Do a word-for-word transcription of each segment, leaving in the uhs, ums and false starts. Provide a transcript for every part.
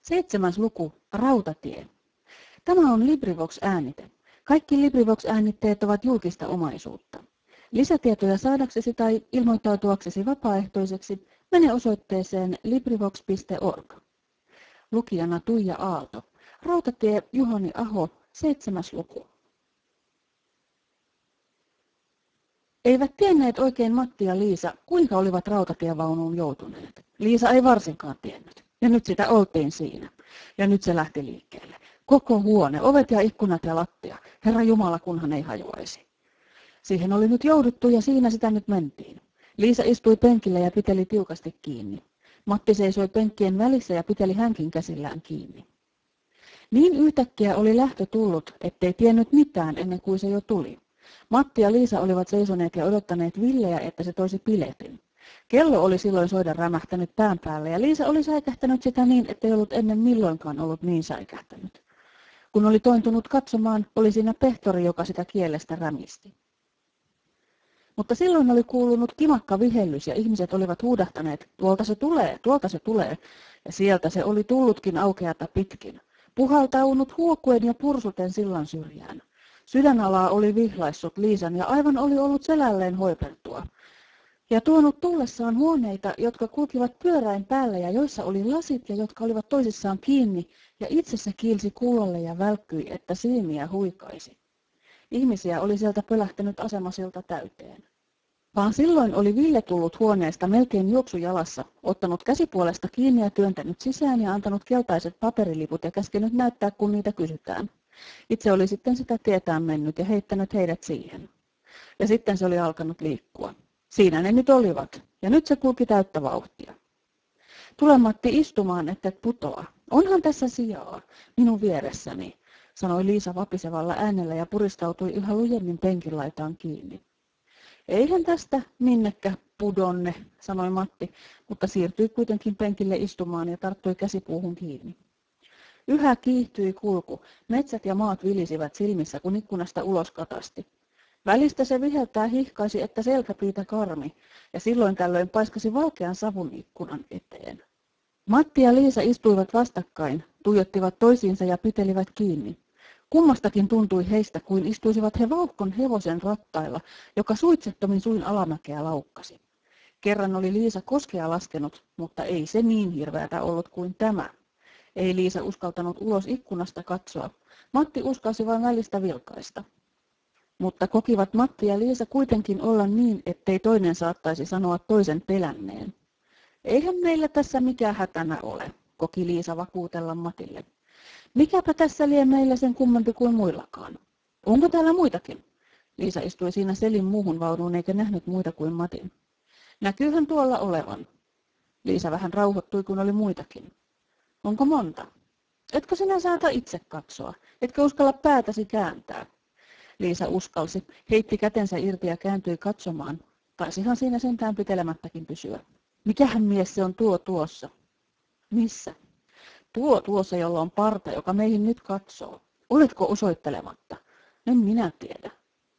Seitsemäs luku, Rautatie. Tämä on LibriVox-äänite. Kaikki LibriVox-äänitteet ovat julkista omaisuutta. Lisätietoja saadaksesi tai ilmoittautuaksesi vapaaehtoiseksi mene osoitteeseen librivox piste org. Lukijana Tuija Aalto. Rautatie Juhani Aho, seitsemäs luku. Eivät tienneet oikein Matti ja Liisa, kuinka olivat rautatievaunuun joutuneet. Liisa ei varsinkaan tiennyt. Ja nyt sitä oltiin siinä. Ja nyt se lähti liikkeelle. Koko huone, ovet ja ikkunat ja lattia. Herra Jumala, kunhan ei hajoaisi. Siihen oli nyt jouduttu ja siinä sitä nyt mentiin. Liisa istui penkillä ja piteli tiukasti kiinni. Matti seisoi penkkien välissä ja piteli hänkin käsillään kiinni. Niin yhtäkkiä oli lähtö tullut, ettei tiennyt mitään ennen kuin se jo tuli. Matti ja Liisa olivat seisoneet ja odottaneet Villeä, että se toisi piletin. Kello oli silloin soida rämähtänyt pään päälle ja Liisa oli säikähtänyt sitä niin, ettei ollut ennen milloinkaan ollut niin säikähtänyt. Kun oli tointunut katsomaan, oli siinä pehtori, joka sitä kielestä rämisti. Mutta silloin oli kuulunut kimakka vihellys ja ihmiset olivat huudahtaneet, tuolta se tulee, tuolta se tulee, ja sieltä se oli tullutkin aukeata pitkin. Puhaltaunut huokuen ja pursuten sillan syrjään. Sydänalaa oli vihlaissut Liisan ja aivan oli ollut selälleen hoipertua. Ja tuonut tullessaan huoneita, jotka kulkivat pyöräin päällä ja joissa oli lasit ja jotka olivat toisissaan kiinni, ja itse se kiilsi kuulolle ja välkkyi, että silmiä huikaisi. Ihmisiä oli sieltä pölähtänyt asemasilta täyteen. Vaan silloin oli Ville tullut huoneesta melkein juoksujalassa, ottanut käsipuolesta kiinni ja työntänyt sisään ja antanut keltaiset paperiliput ja käskenyt näyttää, kun niitä kysytään. Itse oli sitten sitä tietään mennyt ja heittänyt heidät siihen. Ja sitten se oli alkanut liikkua. Siinä ne nyt olivat, ja nyt se kulki täyttä vauhtia. Tule Matti istumaan, että et putoa. Onhan tässä sijaa, minun vieressäni, sanoi Liisa vapisevalla äänellä ja puristautui yhä lujemmin penkin laitaan kiinni. Eihän tästä minnekä pudonne, sanoi Matti, mutta siirtyi kuitenkin penkille istumaan ja tarttui käsipuuhun kiinni. Yhä kiihtyi kulku, metsät ja maat vilisivät silmissä, kun ikkunasta ulos katasti. Välistä se viheltää hihkaisi, että selkäpiitä karmi, ja silloin tällöin paiskasi valkean savun ikkunan eteen. Matti ja Liisa istuivat vastakkain, tuijottivat toisiinsa ja pitelivät kiinni. Kummastakin tuntui heistä, kuin istuisivat he vauhkon hevosen rattailla, joka suitsettomin suin alamäkeä laukkasi. Kerran oli Liisa koskea laskenut, mutta ei se niin hirveätä ollut kuin tämä. Ei Liisa uskaltanut ulos ikkunasta katsoa. Matti uskalsi vain välistä vilkaista. Mutta kokivat Matti ja Liisa kuitenkin olla niin, ettei toinen saattaisi sanoa toisen pelänneen. Eihän meillä tässä mikään hätänä ole, koki Liisa vakuutella Matille. Mikäpä tässä lie meillä sen kummempi kuin muillakaan. Onko täällä muitakin? Liisa istui siinä selin muuhun vaunuun eikä nähnyt muita kuin Matin. Näkyyhän tuolla olevan. Liisa vähän rauhoittui, kun oli muitakin. Onko monta? Etkö sinä saata itse katsoa? Etkö uskalla päätäsi kääntää? Liisa uskalsi, heitti kätensä irti ja kääntyi katsomaan. Taisihan siinä sentään pitelemättäkin pysyä. Mikähän mies se on tuo tuossa? Missä? Tuo tuossa, jolla on parta, joka meihin nyt katsoo. Oletko osoittelematta? En minä tiedä.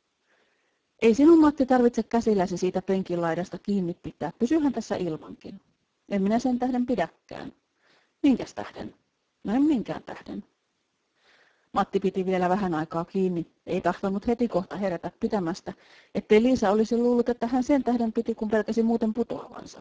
Ei sinun Matti tarvitse käsilläsi siitä penkin laidasta kiinni pitää. Pysyhän tässä ilmankin. En minä sen tähden pidäkään. Minkäs tähden? No en minkään tähden. Matti piti vielä vähän aikaa kiinni, ei tahtonut heti kohta herätä pitämästä, ettei Liisa olisi luullut, että hän sen tähden piti, kun pelkäsi muuten putoavansa.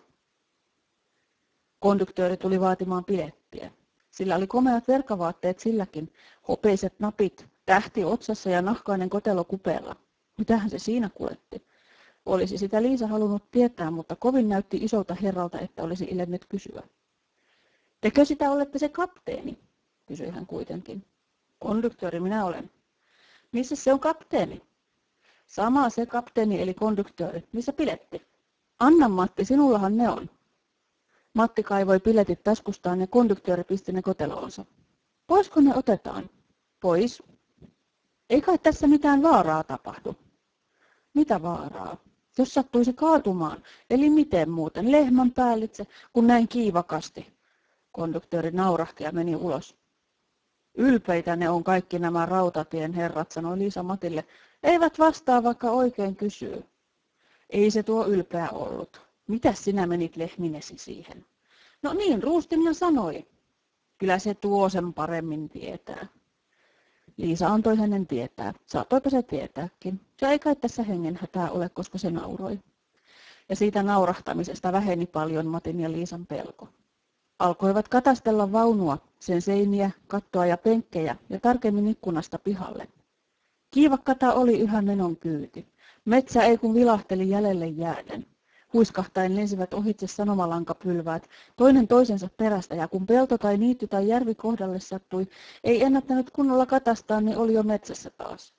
Konduktööri tuli vaatimaan pilettiä. Sillä oli komeat verkavaatteet silläkin, hopeiset napit, tähti otsassa ja nahkainen kotelo kupeella. Mitähän se siinä kuljetti? Olisi sitä Liisa halunnut tietää, mutta kovin näytti isolta herralta, että olisi ilennyt kysyä. Tekö sitä olette se kapteeni? Kysyi hän kuitenkin. Konduktööri minä olen. Missä se on kapteeni? Sama se kapteeni eli konduktööri. Missä piletti? Anna Matti, sinullahan ne on. Matti kaivoi piletit taskustaan ja konduktööri pisti ne koteloonsa. Poisko ne otetaan? Pois. Ei kai tässä mitään vaaraa tapahdu. Mitä vaaraa? Jos sattuisi kaatumaan, eli miten muuten, lehmän päällitse, kun näin kiivakasti. Konduktööri naurahti ja meni ulos. Ylpeitä ne on kaikki nämä rautatien herrat, sanoi Liisa Matille. Eivät vastaa, vaikka oikein kysyy. Ei se tuo ylpeä ollut. Mitäs sinä menit lehminesi siihen? No niin, Ruustinna sanoi. Kyllä se tuo sen paremmin tietää. Liisa antoi hänen tietää. Saatoipa se tietääkin. Se ei kai tässä hengенhätää ole, koska se nauroi. Ja siitä naurahtamisesta väheni paljon Matin ja Liisan pelko. Alkoivat katastella vaunua, sen seiniä, kattoa ja penkkejä ja tarkemmin ikkunasta pihalle. Kiivakkata oli yhä menon kyyti. Metsä ei kun vilahteli jäljelle jääden. Huiskahtaen lensivät ohitse sanomalankapylväät, toinen toisensa perästä, ja kun pelto tai niitty tai järvi kohdalle sattui, ei ennättänyt kunnolla katastaa, niin oli jo metsässä taas.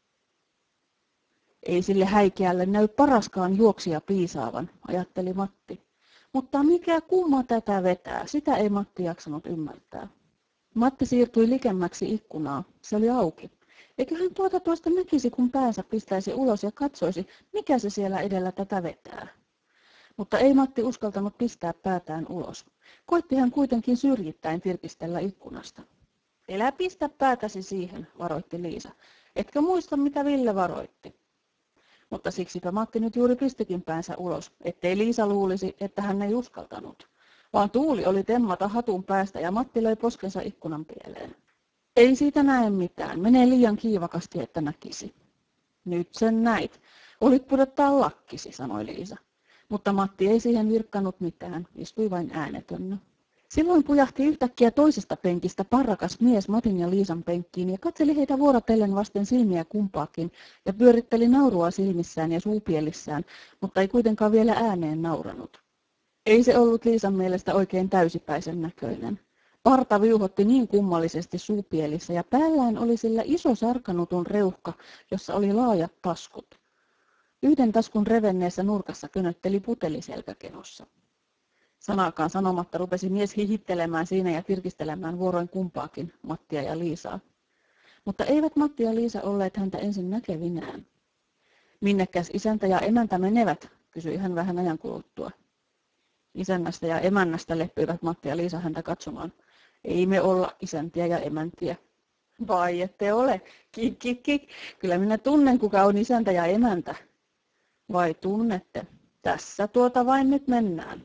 Ei sille häikeälle näy paraskaan juoksia piisaavan, ajatteli Matti. Mutta mikä kumma tätä vetää, sitä ei Matti jaksanut ymmärtää. Matti siirtyi likemmäksi ikkunaa, se oli auki. Eikö hän tuota tuosta näkisi, kun päänsä pistäisi ulos ja katsoisi, mikä se siellä edellä tätä vetää. Mutta ei Matti uskaltanut pistää päätään ulos. Koitti hän kuitenkin syrjittäin tirkistellä ikkunasta. Elä pistä päätäsi siihen, varoitti Liisa. Etkö muista, mitä Ville varoitti? Mutta siksipä Matti nyt juuri pistikin päänsä ulos, ettei Liisa luulisi, että hän ei uskaltanut. Vaan tuuli oli temmata hatun päästä ja Matti löi poskensa ikkunan pieleen. Ei siitä näe mitään, menee liian kiivakasti, että näkisi. Nyt sen näit. Olit pudottaa lakkisi, sanoi Liisa. Mutta Matti ei siihen virkkanut mitään, istui vain äänetönnä. Silloin pujahti yhtäkkiä toisesta penkistä parrakas mies Matin ja Liisan penkkiin ja katseli heitä vuorotellen vasten silmiä kumpaakin ja pyöritteli naurua silmissään ja suupielissään, mutta ei kuitenkaan vielä ääneen nauranut. Ei se ollut Liisan mielestä oikein täysipäisen näköinen. Parta viuhotti niin kummallisesti suupielissä ja päällään oli sillä iso sarkanutun reuhka, jossa oli laajat taskut. Yhden taskun revenneessä nurkassa könötteli puteli selkäkenossa. Sanaakaan sanomatta rupesi mies hihittelemään siinä ja tirkistelemään vuoroin kumpaakin, Mattia ja Liisaa. Mutta eivät Matti ja Liisa olleet häntä ensin näkevinään. Minnekäs isäntä ja emäntä menevät, kysyi hän vähän ajan kuluttua. Isännästä ja emännästä leppyivät Matti ja Liisa häntä katsomaan. Ei me olla isäntiä ja emäntiä. Vai ette ole? Kik, kik, kik. Kyllä minä tunnen, kuka on isäntä ja emäntä. Vai tunnette? Tässä tuota vain nyt mennään.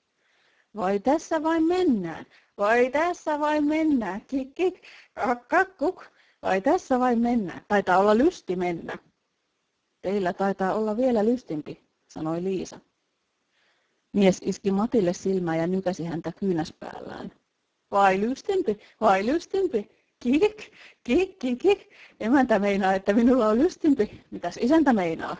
Vai tässä vain mennään? Vai tässä vain mennään? Kik, kik. Kak, kak, kuk. Vai tässä vain mennään? Taitaa olla lysti mennä. Teillä taitaa olla vielä lystimpi, sanoi Liisa. Mies iski Matille silmää ja nykäsi häntä kyynäspäällään. Vai lystimpi, vai lystimpi, kik, kik, kik, kik. Emäntä meinaa, että minulla on lystimpi. Mitäs isäntä meinaa?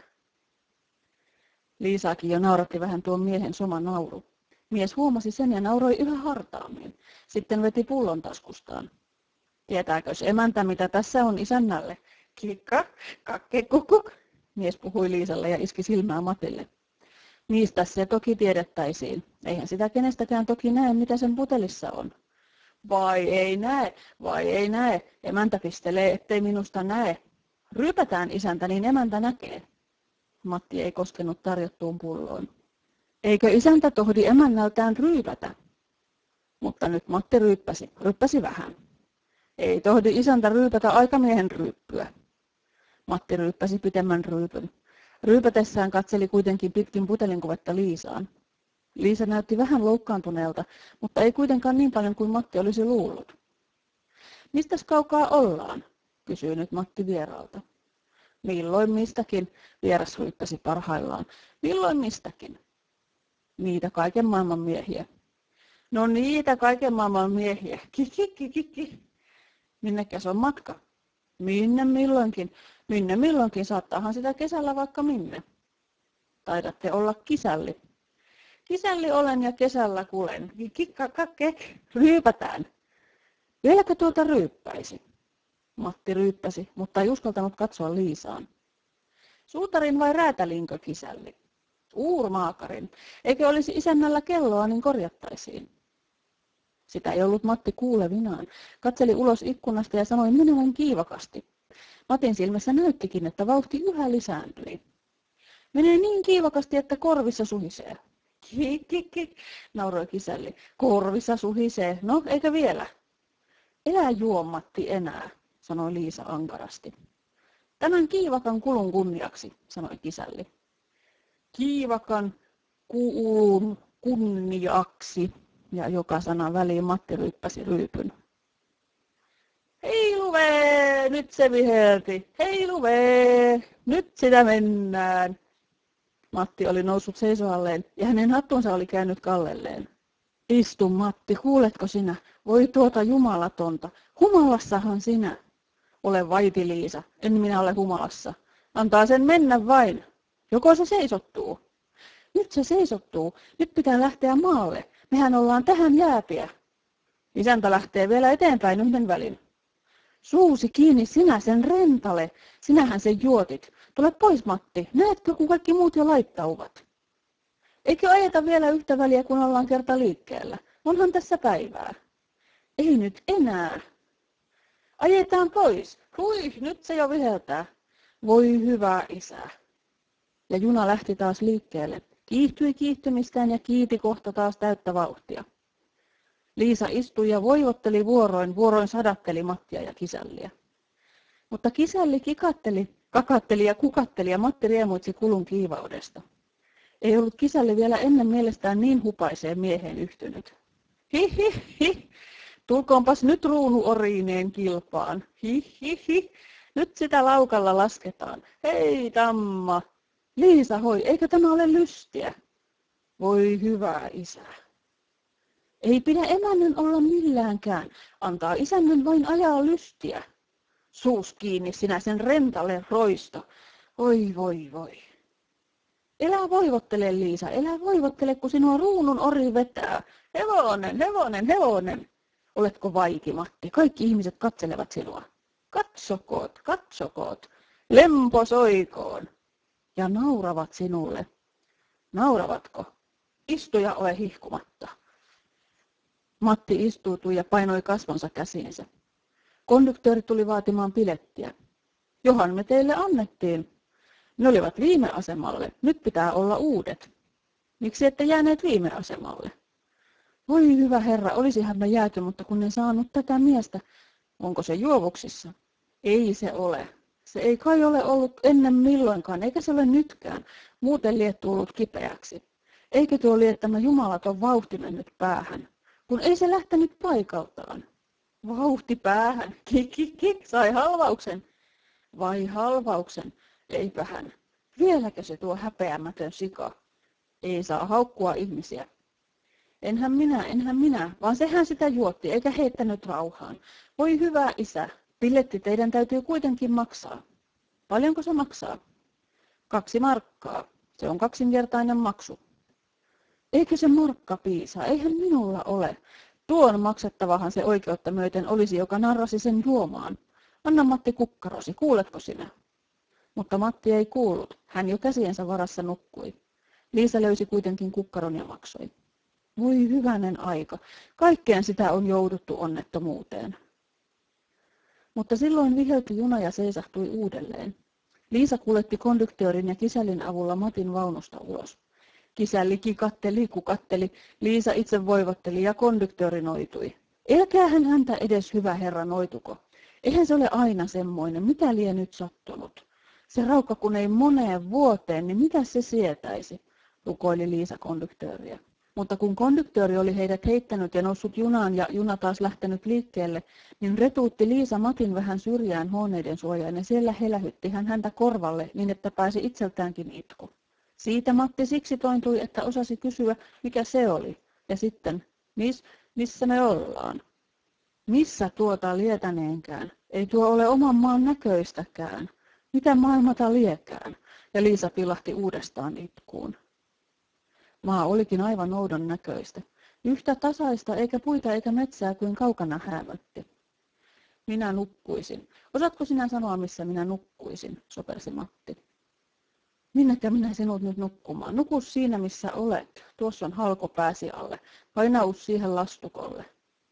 Liisaakin jo nauratti vähän tuon miehen soma nauru. Mies huomasi sen ja nauroi yhä hartaammin. Sitten veti pullon taskustaan. Tietääkös emäntä, mitä tässä on isännälle? Kikka, kakke, kukuk. Mies puhui Liisalle ja iski silmää Matille. Niistä se toki tiedettäisiin. Eihän sitä kenestäkään toki näe, mitä sen putelissa on. Vai ei näe, vai ei näe. Emäntä pistelee, ettei minusta näe. Ryypätään isäntä, niin emäntä näkee. Matti ei koskenut tarjottuun pulloon. Eikö isäntä tohdi emännältään ryypätä? Mutta nyt Matti ryyppäsi, ryyppäsi vähän. Ei tohdi isäntä ryypätä aikamiehen ryyppyä. Matti ryyppäsi pitemmän ryypyn. Ryypätessään katseli kuitenkin pitkin putelinkuvetta Liisaan. Liisa näytti vähän loukkaantuneelta, mutta ei kuitenkaan niin paljon kuin Matti olisi luullut. Mistäs kaukaa ollaan? Kysyi nyt Matti vieraalta. Milloin mistäkin, vieras ryyppäsi parhaillaan. Milloin mistäkin? Niitä kaiken maailman miehiä. No niitä kaiken maailman miehiä. Kikikikiki. Minnekäs on matka? Minne milloinkin? Minne milloinkin, saattaahan sitä kesällä vaikka minne. Taidatte olla kisälli. Kisälli olen ja kesällä kulen. Kikkakakke, ryypätään. Vieläkö tuota ryyppäisi? Matti ryyppäsi, mutta ei uskaltanut katsoa Liisaan. Suutarin vai räätälinkö kisälli? Uurmaakarin. Eikö olisi isännällä kelloa, niin korjattaisiin. Sitä ei ollut Matti kuulevinaan. Katseli ulos ikkunasta ja sanoi menevän kiivakasti. Matin silmässä näyttikin, että vauhti yhä lisääntyi. Menee niin kiivakasti, että korvissa suhisee. Kik, kik, kik, nauroi kisälli. Korvissa suhisee. No, eikö vielä? Elä juo, Matti, enää, sanoi Liisa ankarasti. Tämän kiivakan kulun kunniaksi, sanoi kisälli. Kiivakan kulun kunniaksi, ja joka sanan väliin Matti ryyppäsi ryypyn. Heiluvee, nyt se vihelti. Heiluvee, nyt sitä mennään. Matti oli noussut seisoalleen ja hänen hattunsa oli käynyt kallelleen. Istu Matti, kuuletko sinä? Voi tuota jumalatonta. Humalassahan sinä. Ole vaiti Liisa, en minä ole humalassa. Antaa sen mennä vain. Joko se seisottuu? Nyt se seisottuu. Nyt pitää lähteä maalle. Mehän ollaan tähän jääpiä. Isäntä lähtee vielä eteenpäin yhden välin. Suusi kiinni sinä sen rentale. Sinähän sen juotit. Tule pois Matti. Näetkö kun kaikki muut jo laittauvat? Eikö ajeta vielä yhtä väliä kun ollaan kerta liikkeellä? Onhan tässä päivää. Ei nyt enää. Ajetaan pois. Hui, nyt se jo viheltää. Voi hyvä isä. Ja juna lähti taas liikkeelle. Kiihtyi kiihtymistään ja kiiti kohta taas täyttä vauhtia. Liisa istui ja voivotteli vuoroin, vuoroin sadatteli Mattia ja kisälliä. Mutta kisälli kikatteli, kakatteli ja kukatteli ja Matti riemuitsi kulun kiivaudesta. Ei ollut kisälli vielä ennen mielestään niin hupaiseen mieheen yhtynyt. Hi hi hi, tulkoonpas nyt ruunu oriineen kilpaan. Hi hi hi, nyt sitä laukalla lasketaan. Hei tamma. Liisa hoi, eikö tämä ole lystiä? Voi hyvä isä. Ei pidä emännän olla milläänkään, antaa isännän vain ajaa lystiä. Suus kiinni sinä sen rentalle roisto. Oi voi voi. Elä voivottele Liisa, elä voivottele kun sinua ruunun ori vetää. Hevonen, hevonen, hevonen. Oletko vaiti Matti, kaikki ihmiset katselevat sinua. Katsokoot, katsokoot, lempo soikoon. Ja nauravat sinulle. Nauravatko? Istu ja ole hihkumatta. Matti istuutui ja painoi kasvonsa käsiinsä. Konduktööri tuli vaatimaan pilettiä. Johan me teille annettiin. Ne olivat viime asemalle, nyt pitää olla uudet. Miksi ette jääneet viime asemalle? Voi hyvä herra, olisihan me jääty, mutta kun en saanut tätä miestä. Onko se juovuksissa? Ei se ole. Se ei kai ole ollut ennen milloinkaan, eikä se ole nytkään. Muuten lie tullut kipeäksi. Eikö tuo lie tämä jumalaton vauhti mennyt päähän? Kun ei se lähtenyt paikaltaan. Vauhti päähän. Kik, kik, kik, sai halvauksen. Vai halvauksen? Eipä hän. Vieläkö se tuo häpeämätön sika? Ei saa haukkua ihmisiä. Enhän minä, enhän minä, vaan sehän sitä juotti, eikä heittänyt rauhaan. Voi hyvä isä, pilletti teidän täytyy kuitenkin maksaa. Paljonko se maksaa? Kaksi markkaa. Se on kaksinkertainen maksu. Eikö se markka piisaa? Eihän minulla ole. Tuon maksettavahan se oikeutta myöten olisi, joka narrasi sen juomaan. Anna Matti kukkarosi, kuuletko sinä? Mutta Matti ei kuullut. Hän jo käsiensä varassa nukkui. Liisa löysi kuitenkin kukkaron ja maksoi. Voi hyvänen aika. Kaikkeen sitä on jouduttu onnettomuuteen. Mutta silloin vihelti juna ja seisahtui uudelleen. Liisa kuljetti konduktöörin ja kisällin avulla Matin vaunusta ulos. Kisälli kikatteli, kukatteli, Liisa itse voivotteli ja konduktööri noitui. Elkäähän häntä edes hyvä herra noituko. Eihän se ole aina semmoinen, mitä lie nyt sattunut. Se raukka kun ei moneen vuoteen, niin mitä se sietäisi, rukoili Liisa konduktööriä. Mutta kun konduktööri oli heidät heittänyt ja noussut junaan ja juna taas lähtenyt liikkeelle, niin retuutti Liisa Matin vähän syrjään huoneiden suojaan ja siellä helähytti hän häntä korvalle niin, että pääsi itseltäänkin itku. Siitä Matti siksi tointui, että osasi kysyä, mikä se oli. Ja sitten, mis, missä me ollaan? Missä tuota lietäneenkään? Ei tuo ole oman maan näköistäkään. Mitä maailmata liekään? Ja Liisa pilahti uudestaan itkuun. Maa olikin aivan oudon näköistä. Yhtä tasaista eikä puita eikä metsää kuin kaukana häämötti. Minä nukkuisin. Osaatko sinä sanoa, missä minä nukkuisin, sopersi Matti. Minnekä minä sinut nyt nukkumaan? Nuku siinä, missä olet. Tuossa on halko pääsi alle. Painaus siihen lastukolle.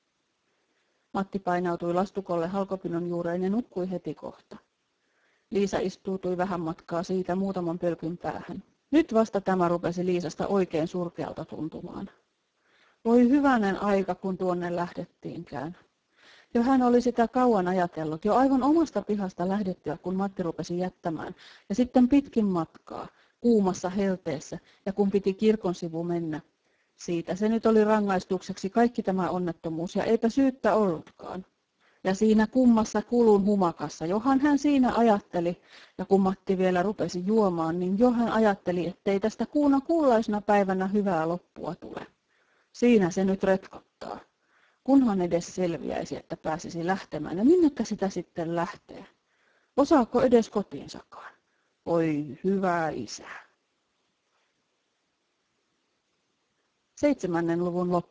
Matti painautui lastukolle halkopinon juureen ja nukkui heti kohta. Liisa istuutui vähän matkaa siitä muutaman pölkyn päähän. Nyt vasta tämä rupesi Liisasta oikein surkealta tuntumaan. Voi hyvänen aika, kun tuonne lähdettiinkään. Jo hän oli sitä kauan ajatellut, jo aivan omasta pihasta lähdettyä, kun Matti rupesi jättämään, ja sitten pitkin matkaa, kuumassa helteessä, ja kun piti kirkon sivu mennä. Siitä se nyt oli rangaistukseksi kaikki tämä onnettomuus, ja eipä syyttä ollutkaan. Ja siinä kummassa kulun humakassa, johan hän siinä ajatteli, ja kun Matti vielä rupesi juomaan, niin jo hän ajatteli, ettei tästä kuuna kullaisena päivänä hyvää loppua tule. Siinä se nyt retkottaa. Kunhan edes selviäisi, että pääsisi lähtemään, ja minnekä sitä sitten lähtee? Osaako edes kotiinsakaan? Oi hyvä isä. Seitsemännen luvun loppu.